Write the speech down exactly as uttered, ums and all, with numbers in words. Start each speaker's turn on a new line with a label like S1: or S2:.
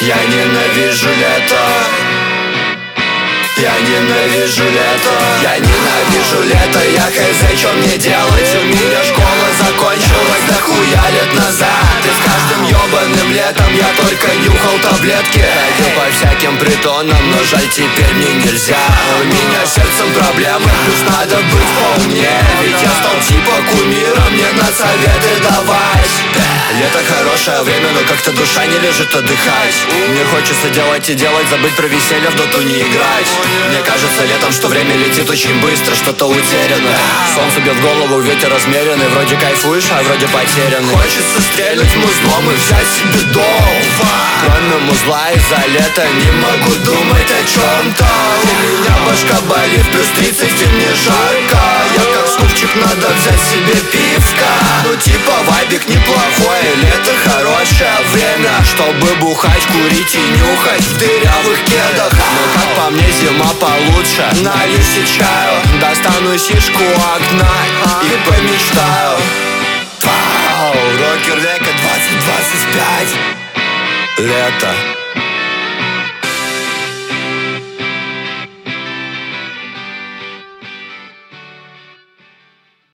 S1: Я ненавижу лето. Я ненавижу лето. Я ненавижу лето. Я хз, что мне делать? У меня школа закончилась дохуя лет назад. И с каждым ёбаным летом я только нюхал таблетки. Ходил по всяким притонам, но жаль, теперь мне нельзя. У меня с сердцем проблемы, плюс надо быть поумнее. Ведь я стал типа кумиром, мне на советы давать. Лето хорошее время, но как-то душа не лежит отдыхать. Мне хочется делать и делать, забыть про веселье, в доту не играть. Мне кажется летом, что время летит очень быстро, что-то утеряно. Солнце бьет в голову, ветер размеренный. Вроде кайфуешь, а вроде потерянный. Хочется стрельнуть музлом и взять себе дом. Кроме музла из-за лета не могу думать о чем-то. У меня башка болит, плюс тридцать и мне жарко. Я как скупчик, надо взять себе пивка. Ну типа вайбик неплохой, лето хорошее время, чтобы бухать, курить и нюхать в дырявых кедах. Но как по мне зима получше. Налью себе чаю, достану сишку у окна и помечтаю. Вау, рокер века двадцать двадцать пять. Лето.